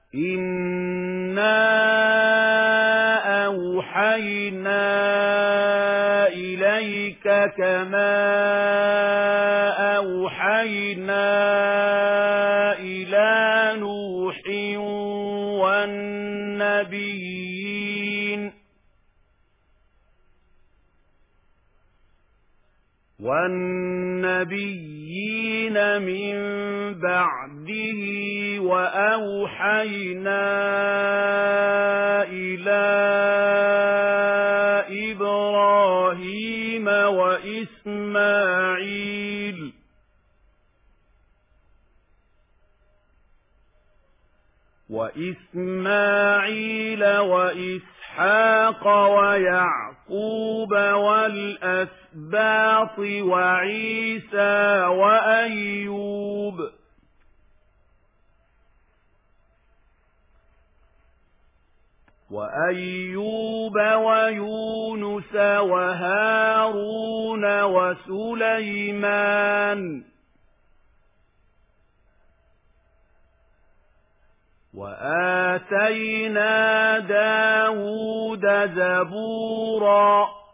إِنَّا أَوْحَيْنَا إِلَيْكَ كَمَا أَوْحَيْنَا إِلَى نُوحٍ وَالنَّبِيِّينَ مِن بَعْدِهِ وَأَوْحَيْنَا إِلَى إِبْرَاهِيمَ وَإِسْمَاعِيلَ وَإِسْحَاقَ وَيَعْقُوبَ وَالْأَسْبَاطِ وَعِيسَى وَأَيُّوبَ وَيُونُسَ وَهَارُونَ وَسُلَيْمَانَ وَآتَيْنَا دَاوُودَ زَبُورًا